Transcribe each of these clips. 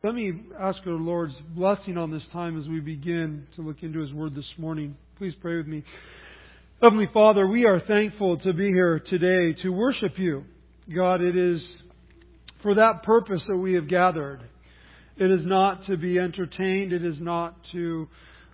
Let me ask our Lord's blessing on this time as we begin to look into His Word this morning. Please pray with me. Heavenly Father, we are thankful to be here today to worship You. God, it is for that purpose that we have gathered. It is not to be entertained. It is not to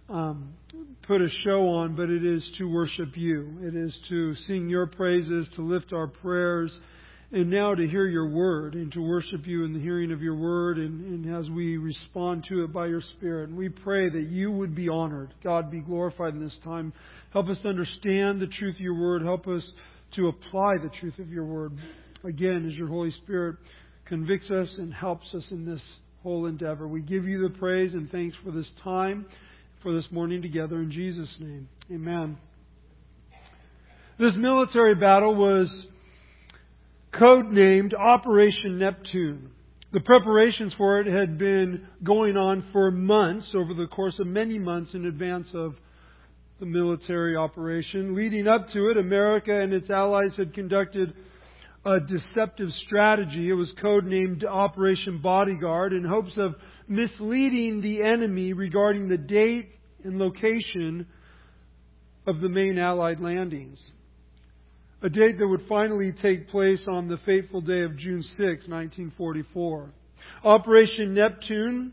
put a show on, but it is to worship You. It is to sing Your praises, to lift our prayers, and now to hear Your Word and to worship You in the hearing of Your Word and as we respond to it by Your Spirit. And we pray that You would be honored. God, be glorified in this time. Help us to understand the truth of Your Word. Help us to apply the truth of Your Word. Again, as Your Holy Spirit convicts us and helps us in this whole endeavor. We give You the praise and thanks for this time, for this morning together. In Jesus' name, amen. This military battle was codenamed Operation Neptune. The preparations for it had been going on for months, over the course of many months in advance of the military operation. Leading up to it, America and its allies had conducted a deceptive strategy. It was codenamed Operation Bodyguard in hopes of misleading the enemy regarding the date and location of the main Allied landings. A date that would finally take place on the fateful day of June 6, 1944. Operation Neptune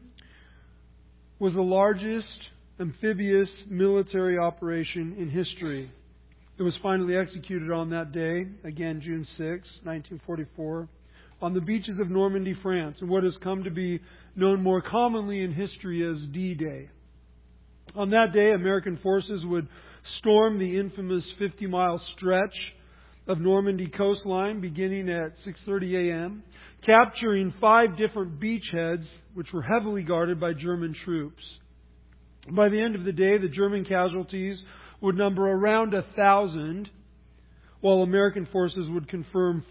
was the largest amphibious military operation in history. It was finally executed on that day, again June 6, 1944, on the beaches of Normandy, France, in what has come to be known more commonly in history as D-Day. On that day, American forces would storm the infamous 50-mile stretch of Normandy coastline beginning at 6:30 a.m., capturing 5 different beachheads which were heavily guarded by German troops. By the end of the day, the German casualties would number around 1,000, while American forces would confirm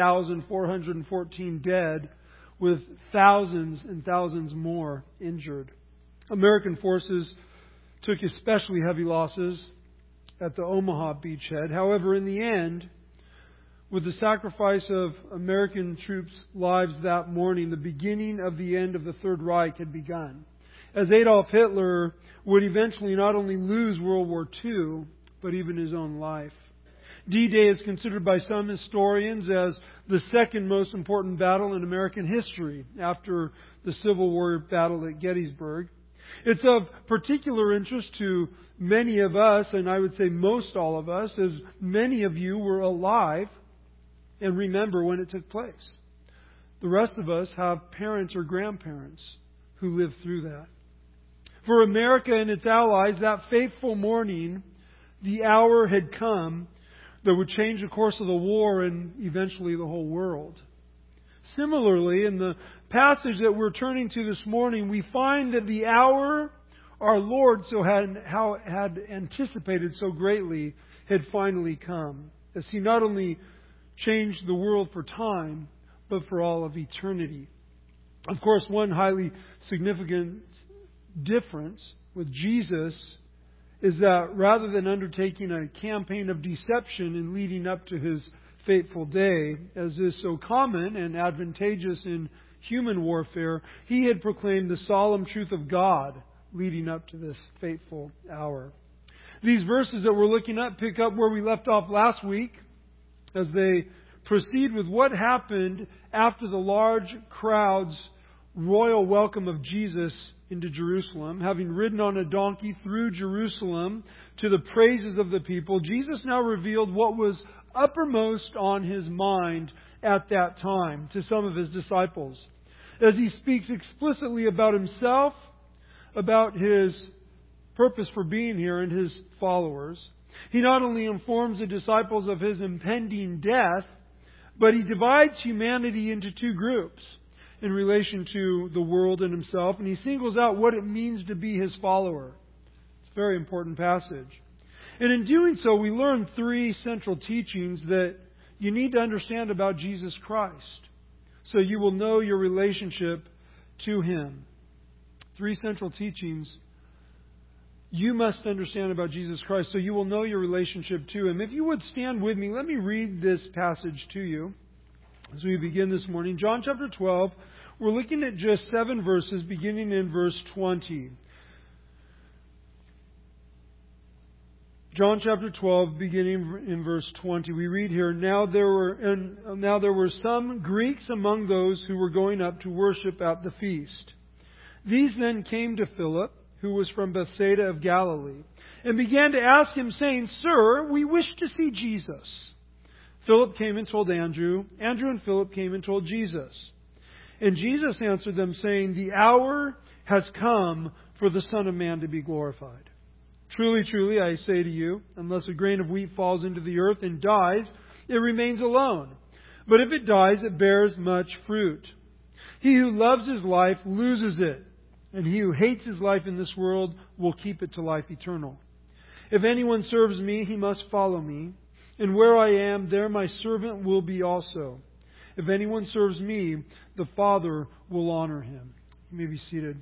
4,414 dead, with thousands and thousands more injured. American forces took especially heavy losses at the Omaha beachhead. However, in the end, with the sacrifice of American troops' lives that morning, the beginning of the end of the Third Reich had begun, as Adolf Hitler would eventually not only lose World War II, but even his own life. D-Day is considered by some historians as the second most important battle in American history after the Civil War battle at Gettysburg. It's of particular interest to many of us, and I would say most all of us, as many of you were alive and remember when it took place. The rest of us have parents or grandparents who lived through that. For America and its allies, that fateful morning, the hour had come that would change the course of the war and eventually the whole world. Similarly, in the passage that we're turning to this morning, we find that the hour our Lord had anticipated so greatly had finally come, as He not only changed the world for time, but for all of eternity. Of course, one highly significant difference with Jesus is that rather than undertaking a campaign of deception in leading up to His fateful day, as is so common and advantageous in human warfare, He had proclaimed the solemn truth of God leading up to this fateful hour. These verses that we're looking at pick up where we left off last week as they proceed with what happened after the large crowd's royal welcome of Jesus into Jerusalem. Having ridden on a donkey through Jerusalem to the praises of the people, Jesus now revealed what was uppermost on His mind at that time to some of His disciples. As He speaks explicitly about Himself, about His purpose for being here and His followers, He not only informs the disciples of His impending death, but He divides humanity into 2 groups in relation to the world and Himself, and He singles out what it means to be His follower. It's a very important passage. And in doing so, we learn 3 central teachings that you need to understand about Jesus Christ, so you will know your relationship to Him. 3 central teachings you must understand about Jesus Christ, so you will know your relationship to Him. If you would stand with me, let me read this passage to you as we begin this morning. John chapter 12, We're looking at just 7 verses, beginning in verse 20. John chapter 12, beginning in verse 20, we read here, Now there were some Greeks among those who were going up to worship at the feast. These then came to Philip, who was from Bethsaida of Galilee, and began to ask him, saying, Sir, we wish to see Jesus. Philip came and told Andrew. Andrew and Philip came and told Jesus. And Jesus answered them, saying, The hour has come for the Son of Man to be glorified. Truly, truly, I say to you, unless a grain of wheat falls into the earth and dies, it remains alone. But if it dies, it bears much fruit. He who loves his life loses it, and he who hates his life in this world will keep it to life eternal. If anyone serves me, he must follow me, and where I am, there my servant will be also. If anyone serves me, the Father will honor him. You may be seated.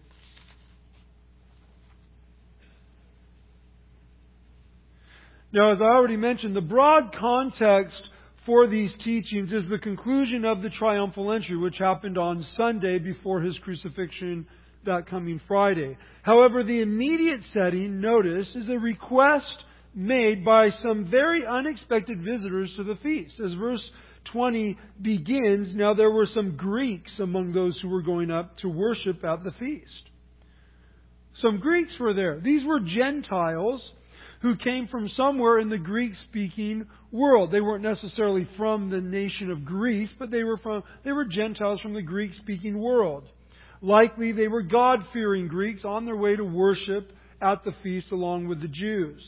Now, as I already mentioned, the broad context for these teachings is the conclusion of the triumphal entry, which happened on Sunday before His crucifixion that coming Friday. However, the immediate setting, notice, is a request made by some very unexpected visitors to the feast. As verse 20 begins, Now there were some Greeks among those who were going up to worship at the feast. Some Greeks were there. These were Gentiles who came from somewhere in the Greek-speaking world. They weren't necessarily from the nation of Greece, but they were Gentiles from the Greek-speaking world. Likely they were God-fearing Greeks on their way to worship at the feast along with the Jews.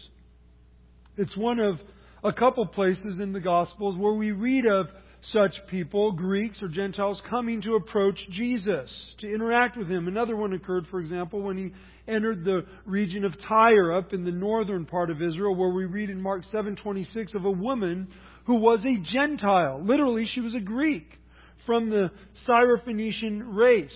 It's one of a couple places in the Gospels where we read of such people, Greeks or Gentiles, coming to approach Jesus, to interact with Him. Another one occurred, for example, when He entered the region of Tyre up in the northern part of Israel, where we read in Mark 7:26 of a woman who was a Gentile. Literally, she was a Greek from the Syrophoenician race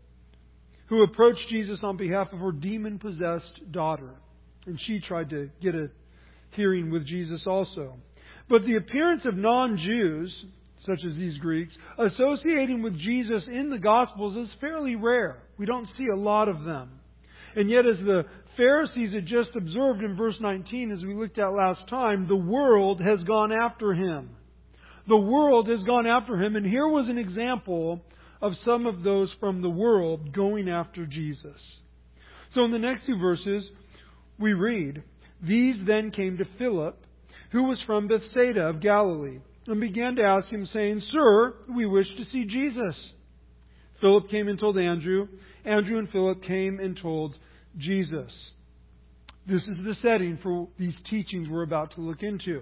who approached Jesus on behalf of her demon-possessed daughter. And she tried to get a hearing with Jesus also. But the appearance of non-Jews, such as these Greeks, associating with Jesus in the Gospels is fairly rare. We don't see a lot of them. And yet, as the Pharisees had just observed in verse 19, as we looked at last time, the world has gone after Him. The world has gone after Him, and here was an example of some of those from the world going after Jesus. So in the next 2 verses, we read, These then came to Philip, who was from Bethsaida of Galilee, and began to ask him, saying, Sir, we wish to see Jesus. Philip came and told Andrew. Andrew and Philip came and told Jesus. This is the setting for these teachings we're about to look into.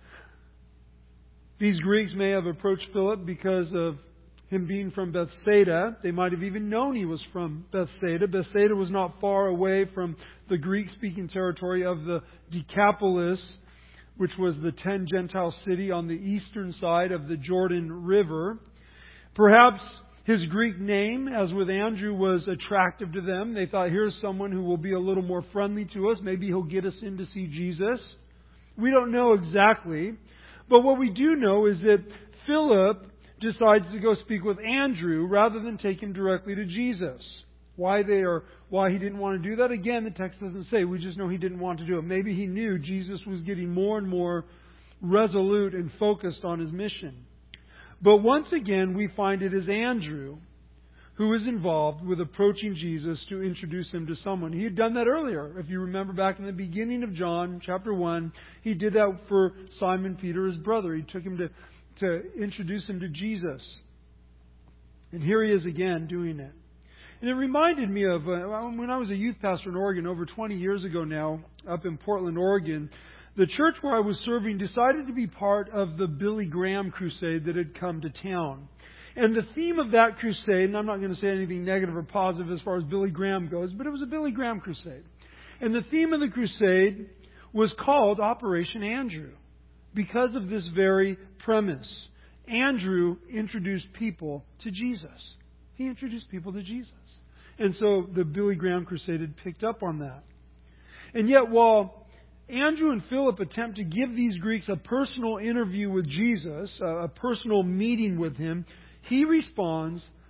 These Greeks may have approached Philip because of him being from Bethsaida. They might have even known he was from Bethsaida. Bethsaida was not far away from the Greek-speaking territory of the Decapolis, which was the 10 Gentile city on the eastern side of the Jordan River. Perhaps his Greek name, as with Andrew, was attractive to them. They thought, here's someone who will be a little more friendly to us. Maybe he'll get us in to see Jesus. We don't know exactly. But what we do know is that Philip decides to go speak with Andrew rather than take him directly to Jesus. Why he didn't want to do that? Again, the text doesn't say. We just know he didn't want to do it. Maybe he knew Jesus was getting more and more resolute and focused on his mission. But once again, we find it is Andrew who is involved with approaching Jesus to introduce him to someone. He had done that earlier. If you remember back in the beginning of John, chapter 1, he did that for Simon Peter, his brother. He took him to introduce him to Jesus. And here he is again doing it. And it reminded me of when I was a youth pastor in Oregon over 20 years ago now, up in Portland, Oregon. The church where I was serving decided to be part of the Billy Graham crusade that had come to town. And the theme of that crusade, and I'm not going to say anything negative or positive as far as Billy Graham goes, but it was a Billy Graham crusade. And the theme of the crusade was called Operation Andrew because of this very premise. Andrew introduced people to Jesus. He introduced people to Jesus. And so the Billy Graham crusade had picked up on that. And yet while Andrew and Philip attempt to give these Greeks a personal interview with Jesus, a personal meeting with Him, he responds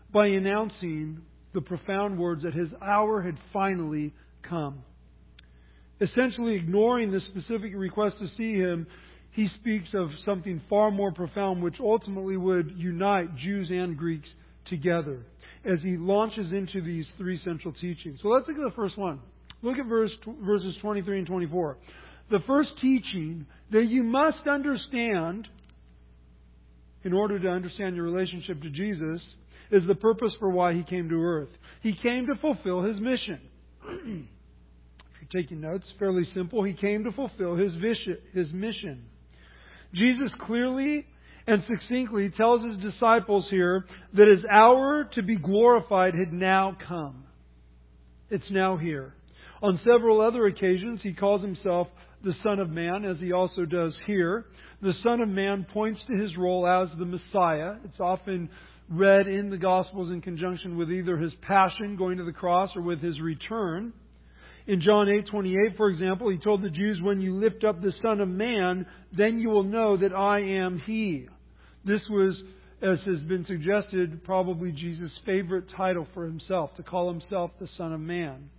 by announcing the profound words that his hour had finally come. Essentially ignoring the specific request to see him, he speaks of something far more profound which ultimately would unite Jews and Greeks together as he launches into these three central teachings. So let's look at the first one. Look at verses 23 and 24. The first teaching that you must understand in order to understand your relationship to Jesus is the purpose for why He came to earth. He came to fulfill His mission. If you're taking notes, fairly simple. He came to fulfill His mission. Jesus clearly and succinctly tells His disciples here that His hour to be glorified had now come. It's now here. On several other occasions, He calls Himself the Son of Man, as He also does here. The Son of Man points to His role as the Messiah. It's often read in the Gospels in conjunction with either His passion, going to the cross, or with His return. In John 8:28, for example, He told the Jews, "When you lift up the Son of Man, then you will know that I am He." This was, as has been suggested, probably Jesus' favorite title for Himself, to call Himself the Son of Man.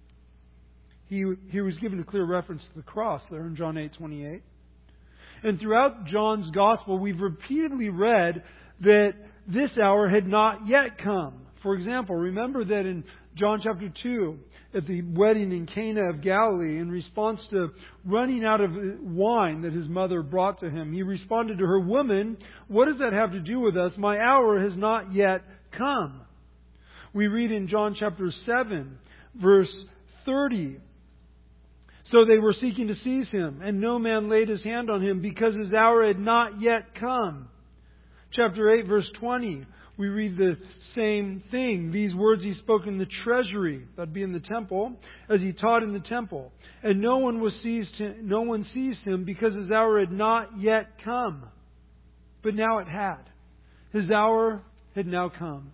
He was given a clear reference to the cross there in John 8:28. And throughout John's Gospel, we've repeatedly read that this hour had not yet come. For example, remember that in John chapter 2, at the wedding in Cana of Galilee, in response to running out of wine that his mother brought to him, He responded to her, "Woman, what does that have to do with us? My hour has not yet come." We read in John chapter 7, verse 30, "So they were seeking to seize Him, and no man laid his hand on Him because His hour had not yet come." Chapter 8, verse 20, we read the same thing. "These words He spoke in the treasury," that'd be in the temple, "as He taught in the temple. And no one seized Him because His hour had not yet come." But now it had. His hour had now come.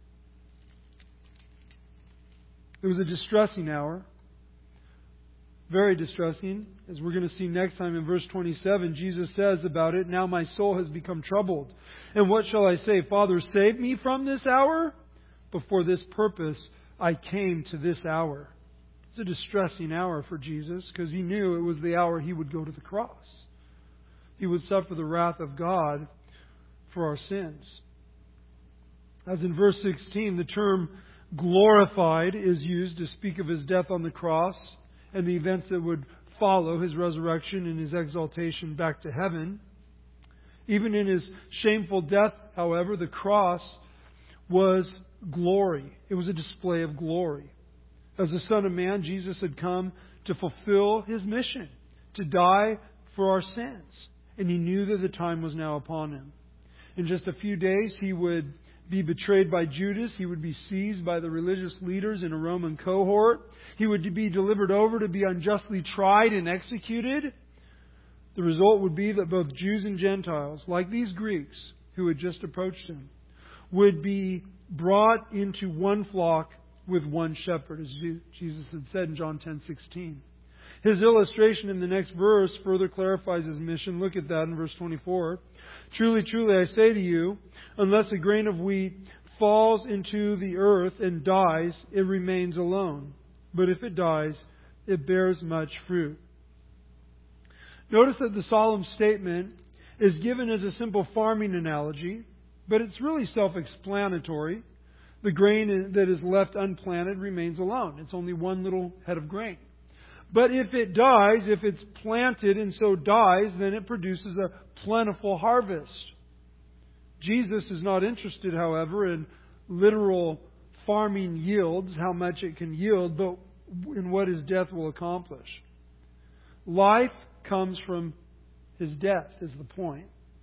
It was a distressing hour. Very distressing. As we're going to see next time in verse 27, Jesus says about it, "Now my soul has become troubled. And what shall I say? Father, save me from this hour? But for this purpose I came to this hour." It's a distressing hour for Jesus because He knew it was the hour He would go to the cross. He would suffer the wrath of God for our sins. As in verse 16, the term glorified is used to speak of His death on the cross and the events that would follow His resurrection and His exaltation back to heaven. Even in His shameful death, however, the cross was glory. It was a display of glory. As the Son of Man, Jesus had come to fulfill His mission, to die for our sins. And He knew that the time was now upon Him. In just a few days, He would be betrayed by Judas. He would be seized by the religious leaders in a Roman cohort. He would be delivered over to be unjustly tried and executed. The result would be that both Jews and Gentiles, like these Greeks who had just approached Him, would be brought into one flock with one shepherd, as Jesus had said in John 10:16. His illustration in the next verse further clarifies His mission. Look at that in verse 24. "Truly, truly, I say to you, unless a grain of wheat falls into the earth and dies, it remains alone. But if it dies, it bears much fruit." Notice that the solemn statement is given as a simple farming analogy, but it's really self-explanatory. The grain that is left unplanted remains alone. It's only one little head of grain. But if it dies, if it's planted and so dies, then it produces a plentiful harvest. Jesus is not interested, however, in literal farming yields, how much it can yield, but in what His death will accomplish. Life comes from His death, is the point.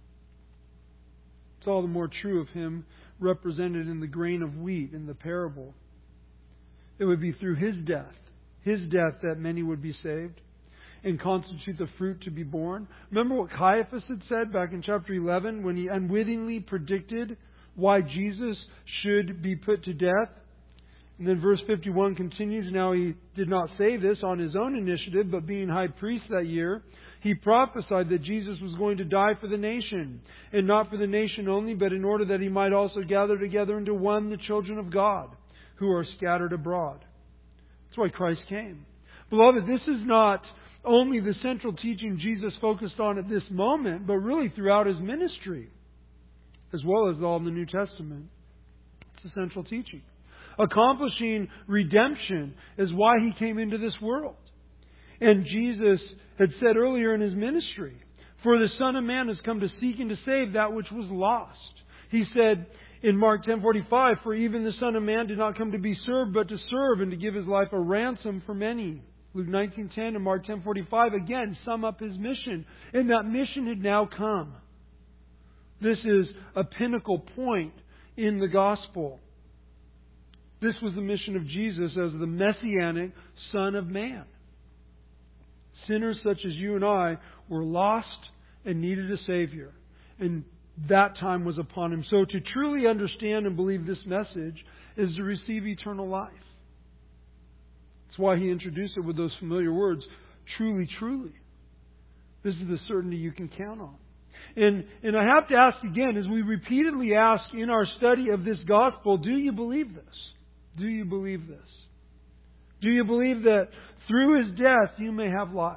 It's all the more true of Him represented in the grain of wheat in the parable. It would be through His death that many would be saved and constitute the fruit to be born. Remember what Caiaphas had said back in chapter 11 when he unwittingly predicted why Jesus should be put to death? And then verse 51 continues, "Now He did not say this on His own initiative, but being high priest that year, He prophesied that Jesus was going to die for the nation, and not for the nation only, but in order that He might also gather together into one the children of God who are scattered abroad. That's why Christ came. Beloved, this is not only the central teaching Jesus focused on at this moment, but really throughout His ministry, as well as all in the New Testament. It's a central teaching. Accomplishing redemption is why He came into this world. And Jesus had said earlier in His ministry, "For the Son of Man has come to seek and to save that which was lost." He said in Mark 10:45, "For even the Son of Man did not come to be served, but to serve and to give His life a ransom for many." Luke 19:10 and Mark 10:45 again sum up His mission. And that mission had now come. This is a pinnacle point in the gospel. This was the mission of Jesus as the Messianic Son of Man. Sinners such as you and I were lost and needed a Savior. And that time was upon Him. So to truly understand and believe this message is to receive eternal life. That's why He introduced it with those familiar words, truly, truly. This is the certainty you can count on. And I have to ask again, as we repeatedly ask in our study of this gospel, do you believe this? Do you believe this? Do you believe that through His death you may have life?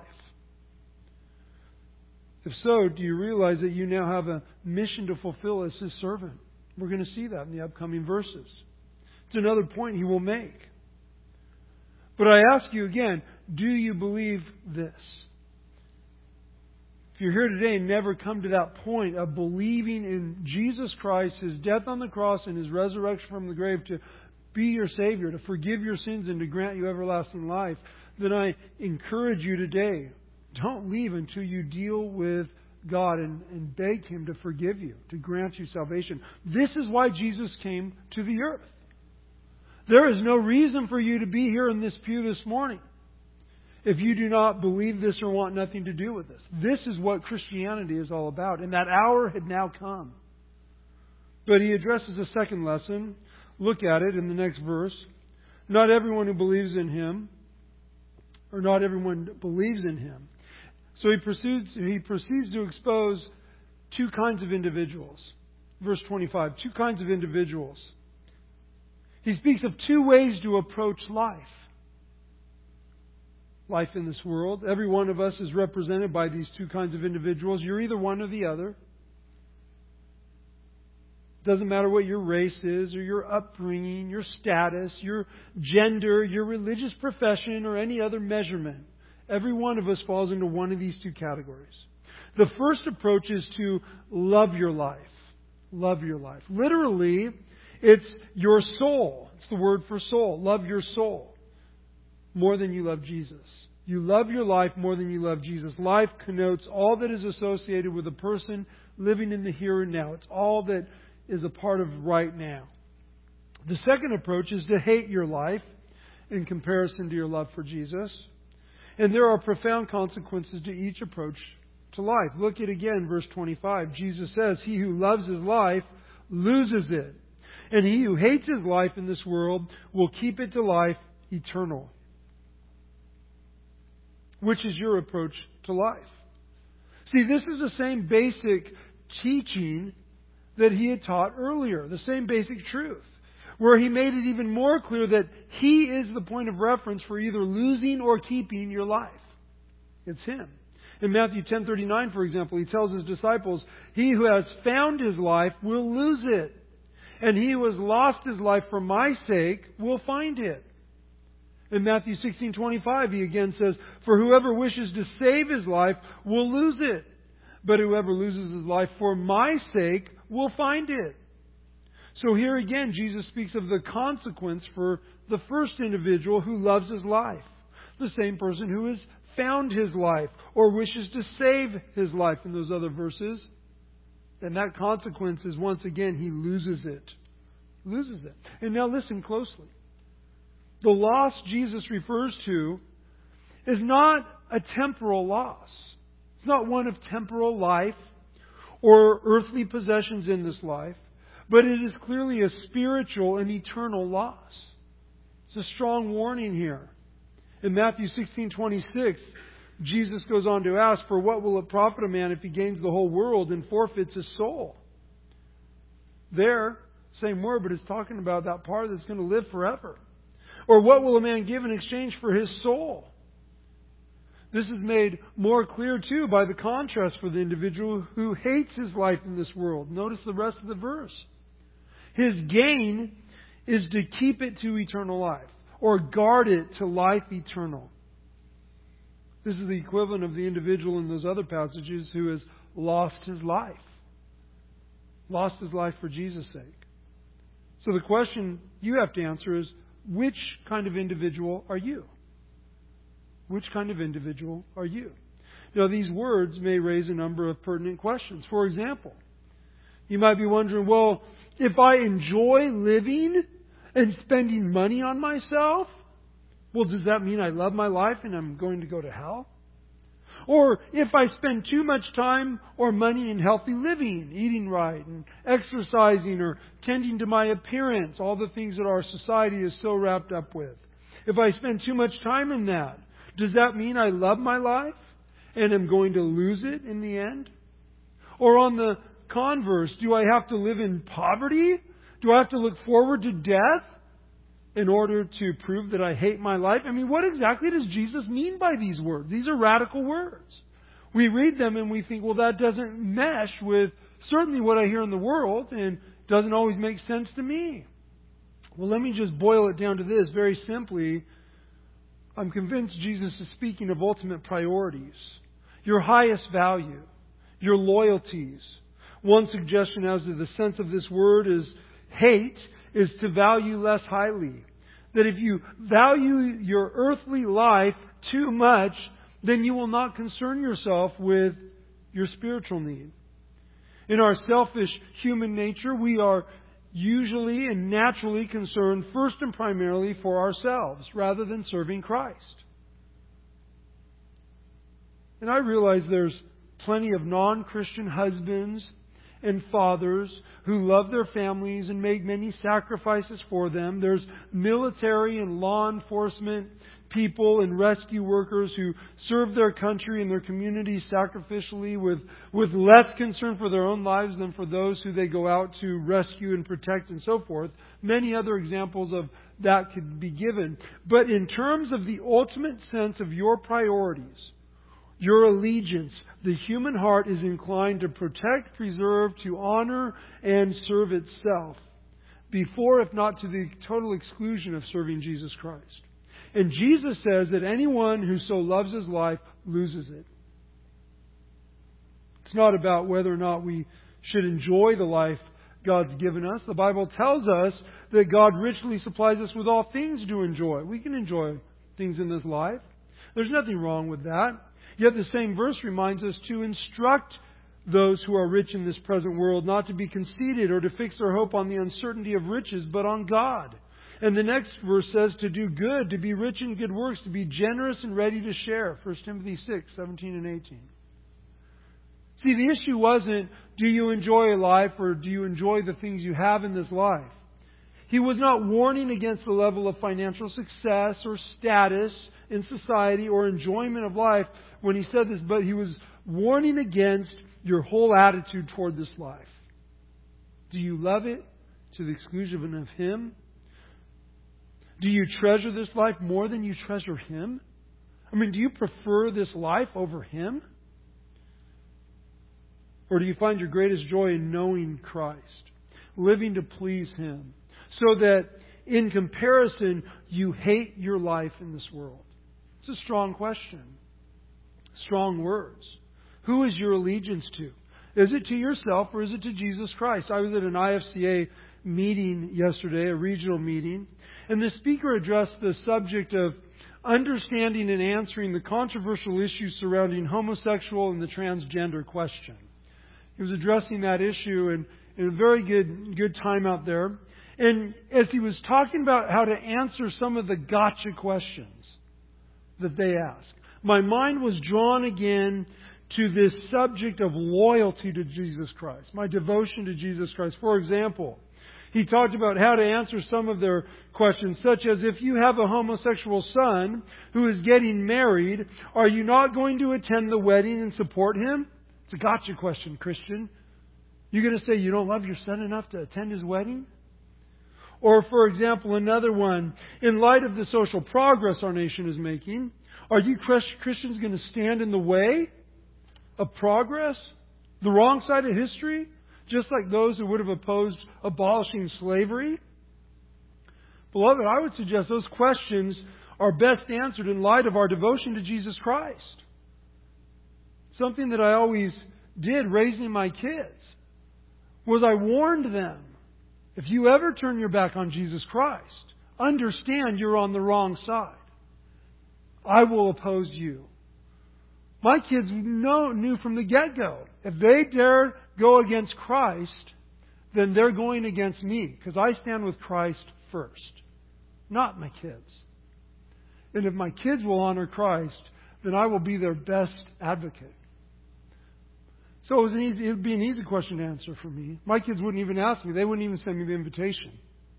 If so, do you realize that you now have a mission to fulfill as His servant? We're going to see that in the upcoming verses. It's another point He will make. But I ask you again, do you believe this? If you're here today and never come to that point of believing in Jesus Christ, His death on the cross and His resurrection from the grave to be your Savior, to forgive your sins and to grant you everlasting life, then I encourage you today, don't leave until you deal with God and beg Him to forgive you, to grant you salvation. This is why Jesus came to the earth. There is no reason for you to be here in this pew this morning if you do not believe this or want nothing to do with this. This is what Christianity is all about. And that hour had now come. But He addresses a second lesson. Look at it in the next verse. Not everyone who believes in Him, or not everyone believes in Him. So he proceeds to expose two kinds of individuals. Verse 25, two kinds of individuals. He speaks of two ways to approach life. Life in this world. Every one of us is represented by these two kinds of individuals. You're either one or the other. Doesn't matter what your race is, or your upbringing, your status, your gender, your religious profession, or any other measurement. Every one of us falls into one of these two categories. The first approach is to love your life. Love your life. Literally, it's your soul. It's the word for soul. Love your soul more than you love Jesus. You love your life more than you love Jesus. Life connotes all that is associated with a person living in the here and now. It's all that is a part of right now. The second approach is to hate your life in comparison to your love for Jesus. And there are profound consequences to each approach to life. Look at again verse 25. Jesus says, "He who loves his life loses it. And he who hates his life in this world will keep it to life eternal." Which is your approach to life? See, this is the same basic teaching that He had taught earlier. The same basic truth. Where He made it even more clear that He is the point of reference for either losing or keeping your life. It's Him. In Matthew 10:39, for example, He tells His disciples, "He who has found his life will lose it. And he who has lost his life for my sake will find it." In Matthew 16:25, He again says, "For whoever wishes to save his life will lose it. But whoever loses his life for my sake will find it." So here again, Jesus speaks of the consequence for the first individual who loves his life. The same person who has found his life or wishes to save his life in those other verses. And that consequence is once again, he loses it. Loses it. And now listen closely. The loss Jesus refers to is not a temporal loss. It's not one of temporal life or earthly possessions in this life, but it is clearly a spiritual and eternal loss. It's a strong warning here. In Matthew 16:26, Jesus goes on to ask, for what will it profit a man if he gains the whole world and forfeits his soul? There, same word, but it's talking about that part that's going to live forever. Or what will a man give in exchange for his soul? This is made more clear, too, by the contrast for the individual who hates his life in this world. Notice the rest of the verse. His gain is to keep it to eternal life, or guard it to life eternal. This is the equivalent of the individual in those other passages who has lost his life. Lost his life for Jesus' sake. So the question you have to answer is, which kind of individual are you? Which kind of individual are you? Now, these words may raise a number of pertinent questions. For example, you might be wondering, well, if I enjoy living and spending money on myself, well, does that mean I love my life and I'm going to go to hell? Or if I spend too much time or money in healthy living, eating right and exercising or tending to my appearance, all the things that our society is so wrapped up with. If I spend too much time in that, does that mean I love my life and am going to lose it in the end? Or on the converse, do I have to live in poverty? Do I have to look forward to death in order to prove that I hate my life? I mean, what exactly does Jesus mean by these words? These are radical words. We read them and we think, well, that doesn't mesh with certainly what I hear in the world and doesn't always make sense to me. Well, let me just boil it down to this very simply. I'm convinced Jesus is speaking of ultimate priorities, your highest value, your loyalties. One suggestion as to the sense of this word is hate is to value less highly. That if you value your earthly life too much, then you will not concern yourself with your spiritual need. In our selfish human nature, we are usually and naturally concerned first and primarily for ourselves rather than serving Christ. And I realize there's plenty of non-Christian husbands and fathers who love their families and make many sacrifices for them. There's military and law enforcement people and rescue workers who serve their country and their communities sacrificially with less concern for their own lives than for those who they go out to rescue and protect and so forth. Many other examples of that could be given. But in terms of the ultimate sense of your priorities, your allegiance, the human heart is inclined to protect, preserve, to honor, and serve itself before, if not to the total exclusion of serving Jesus Christ. And Jesus says that anyone who so loves his life loses it. It's not about whether or not we should enjoy the life God's given us. The Bible tells us that God richly supplies us with all things to enjoy. We can enjoy things in this life. There's nothing wrong with that. Yet the same verse reminds us to instruct those who are rich in this present world not to be conceited or to fix their hope on the uncertainty of riches, but on God. And the next verse says to do good, to be rich in good works, to be generous and ready to share. 1 Timothy 6, 17 and 18. See, the issue wasn't, do you enjoy life or do you enjoy the things you have in this life? He was not warning against the level of financial success or status in society or enjoyment of life when he said this, but he was warning against your whole attitude toward this life. Do you love it to the exclusion of Him? Do you treasure this life more than you treasure Him? I mean, do you prefer this life over Him? Or do you find your greatest joy in knowing Christ, living to please Him, so that in comparison you hate your life in this world? It's a strong question. Strong words. Who is your allegiance to? Is it to yourself or is it to Jesus Christ? I was at an IFCA meeting yesterday, a regional meeting, and the speaker addressed the subject of understanding and answering the controversial issues surrounding homosexual and the transgender question. He was addressing that issue in a very good time out there. And as he was talking about how to answer some of the gotcha questions that they asked, my mind was drawn again to this subject of loyalty to Jesus Christ, my devotion to Jesus Christ. For example, He talked about how to answer some of their questions, such as, if you have a homosexual son who is getting married, are you not going to attend the wedding and support him? It's a gotcha question, Christian. You're going to say you don't love your son enough to attend his wedding? Or, for example, another one, in light of the social progress our nation is making, are you Christians going to stand in the way of progress? The wrong side of history? Just like those who would have opposed abolishing slavery? Beloved, I would suggest those questions are best answered in light of our devotion to Jesus Christ. Something that I always did raising my kids was I warned them, if you ever turn your back on Jesus Christ, understand you're on the wrong side. I will oppose you. My kids knew from the get-go, if they dare go against Christ, then they're going against me, because I stand with Christ first, not my kids. And if my kids will honor Christ, then I will be their best advocate. So it would be an easy question to answer for me. My kids wouldn't even ask me. They wouldn't even send me the invitation.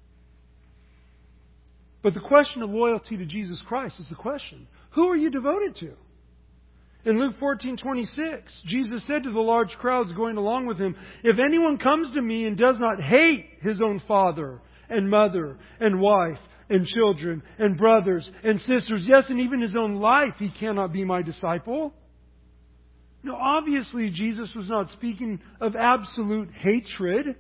But the question of loyalty to Jesus Christ is the question. Who are you devoted to? In Luke 14:26, Jesus said to the large crowds going along with him, if anyone comes to me and does not hate his own father and mother and wife and children and brothers and sisters, yes, and even his own life, he cannot be my disciple. Now, obviously, Jesus was not speaking of absolute hatred,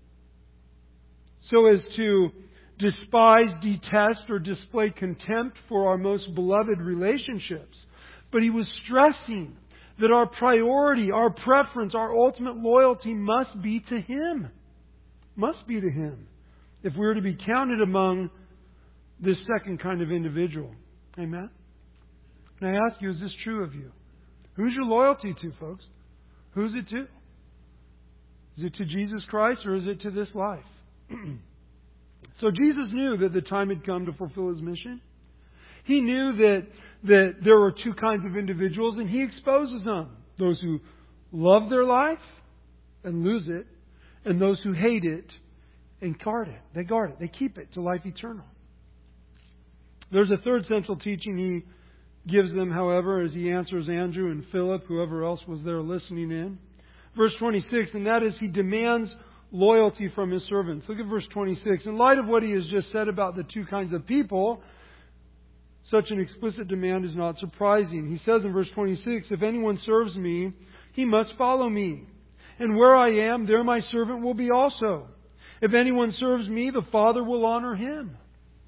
so as to despise, detest, or display contempt for our most beloved relationships. But He was stressing that our priority, our preference, our ultimate loyalty must be to Him. Must be to Him. If we are to be counted among this second kind of individual. Amen? And I ask you, is this true of you? Who's your loyalty to, folks? Who's it to? Is it to Jesus Christ or is it to this life? So Jesus knew that the time had come to fulfill His mission. He knew that there were two kinds of individuals, and He exposes them. Those who love their life and lose it, and those who hate it and guard it. They guard it. They keep it to life eternal. There's a third central teaching He gives them, however, as He answers Andrew and Philip, whoever else was there listening in. Verse 26, and that is He demands loyalty from His servants. Look at verse 26. In light of what He has just said about the two kinds of people, such an explicit demand is not surprising. He says in verse 26, if anyone serves me, he must follow me. And where I am, there my servant will be also. If anyone serves me, the Father will honor him.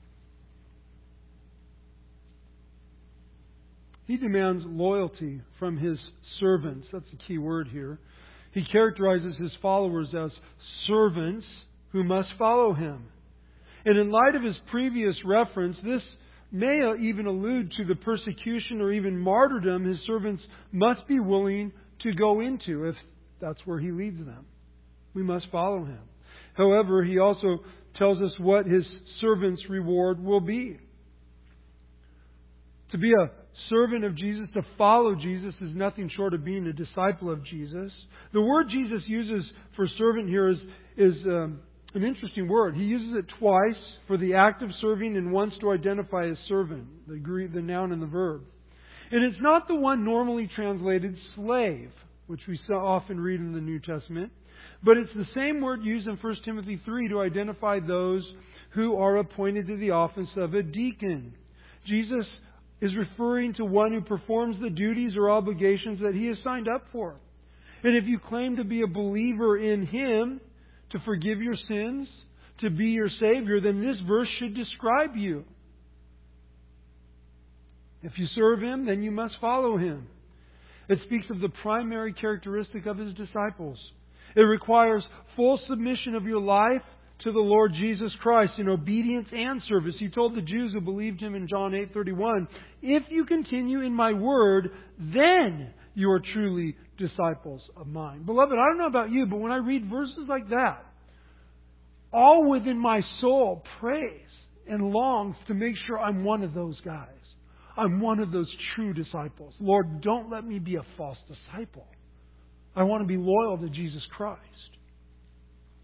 He demands loyalty from His servants. That's the key word here. He characterizes His followers as servants who must follow Him. And in light of His previous reference, this may even allude to the persecution or even martyrdom His servants must be willing to go into if that's where He leads them. We must follow Him. However, He also tells us what His servants' reward will be. To be a servant of Jesus, to follow Jesus, is nothing short of being a disciple of Jesus. The word Jesus uses for servant here is an interesting word. He uses it twice for the act of serving and once to identify a servant, the noun and the verb. And it's not the one normally translated slave, which we so often read in the New Testament, but it's the same word used in 1 Timothy 3 to identify those who are appointed to the office of a deacon. Jesus is referring to one who performs the duties or obligations that He has signed up for. And if you claim to be a believer in Him, to forgive your sins, to be your Savior, then this verse should describe you. If you serve Him, then you must follow Him. It speaks of the primary characteristic of His disciples. It requires full submission of your life to the Lord Jesus Christ in obedience and service. He told the Jews who believed Him in John 8:31, if you continue in my word, then you are truly disciples of mine. Beloved, I don't know about you, but when I read verses like that, all within my soul prays and longs to make sure I'm one of those guys. I'm one of those true disciples. Lord, don't let me be a false disciple. I want to be loyal to Jesus Christ.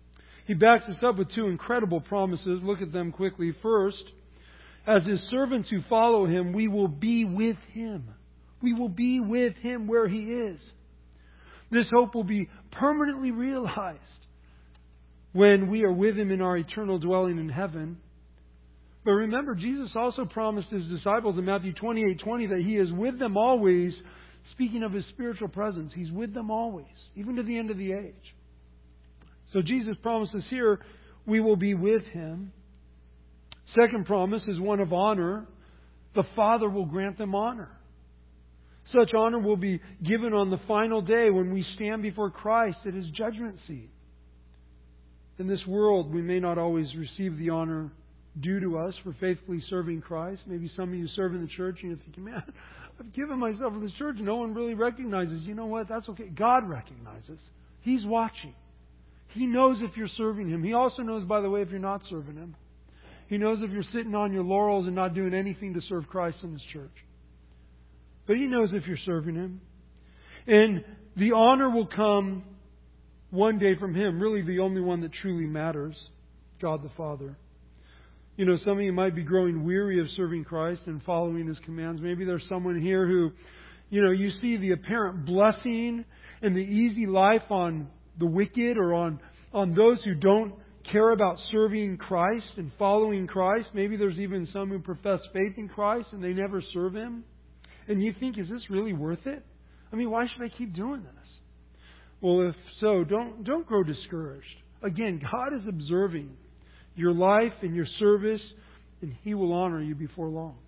He backs this up with two incredible promises. Look at them quickly. First, as His servants who follow Him, we will be with Him. We will be with Him where He is. This hope will be permanently realized when we are with Him in our eternal dwelling in heaven. But remember, Jesus also promised His disciples in Matthew 28:20 that He is with them always. Speaking of His spiritual presence, He's with them always, even to the end of the age. So Jesus promises here we will be with Him. Second promise is one of honor. The Father will grant them honor. Such honor will be given on the final day when we stand before Christ at His judgment seat. In this world, we may not always receive the honor due to us for faithfully serving Christ. Maybe some of you serve in the church and you're thinking, man, I've given myself to this church. No one really recognizes. You know what? That's okay. God recognizes. He's watching. He knows if you're serving Him. He also knows, by the way, if you're not serving Him. He knows if you're sitting on your laurels and not doing anything to serve Christ in His church. But He knows if you're serving Him. And the honor will come one day from Him, really the only one that truly matters, God the Father. You know, some of you might be growing weary of serving Christ and following His commands. Maybe there's someone here who, you know, you see the apparent blessing and the easy life on the wicked or on those who don't care about serving Christ and following Christ. Maybe there's even some who profess faith in Christ and they never serve Him. And you think, is this really worth it? I mean, why should I keep doing this? Well, if so, don't grow discouraged. Again, God is observing your life and your service, and He will honor you before long.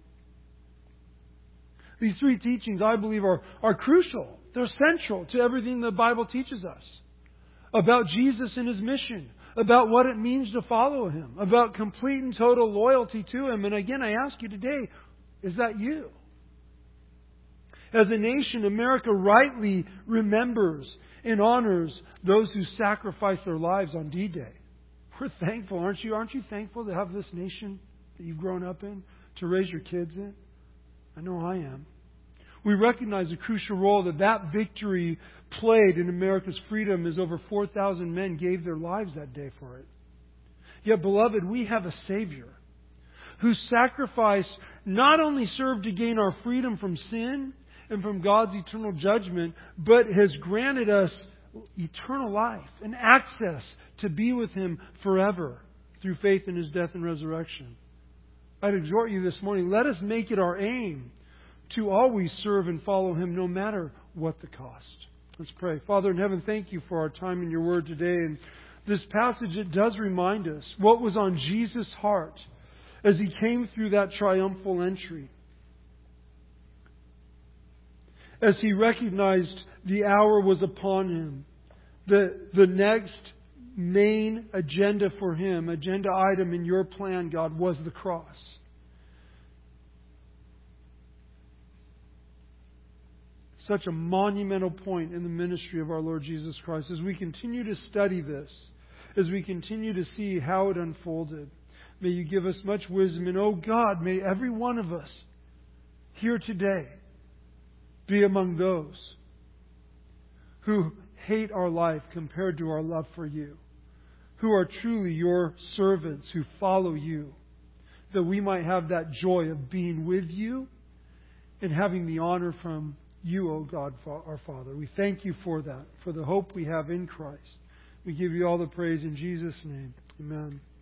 These three teachings, I believe, are crucial. They're central to everything the Bible teaches us about Jesus and His mission, about what it means to follow Him, about complete and total loyalty to Him. And again, I ask you today, is that you? As a nation, America rightly remembers and honors those who sacrificed their lives on D-Day. We're thankful, aren't you? Aren't you thankful to have this nation that you've grown up in, to raise your kids in? I know I am. We recognize the crucial role that victory played in America's freedom, as over 4,000 men gave their lives that day for it. Yet, beloved, we have a Savior whose sacrifice not only served to gain our freedom from sin and from God's eternal judgment, but has granted us eternal life and access to be with Him forever through faith in His death and resurrection. I'd exhort you this morning, let us make it our aim to always serve and follow Him no matter what the cost. Let's pray. Father in heaven, thank You for our time in Your Word today. And this passage, it does remind us what was on Jesus' heart as He came through that triumphal entry. As He recognized the hour was upon Him, the next main agenda for Him, agenda item in Your plan, God, was the cross. Such a monumental point in the ministry of our Lord Jesus Christ. As we continue to study this, as we continue to see how it unfolded, may You give us much wisdom. And oh God, may every one of us here today be among those who hate our life compared to our love for You, who are truly Your servants, who follow You, that we might have that joy of being with You and having the honor from You, O God, our Father. We thank You for that, for the hope we have in Christ. We give You all the praise in Jesus' name. Amen.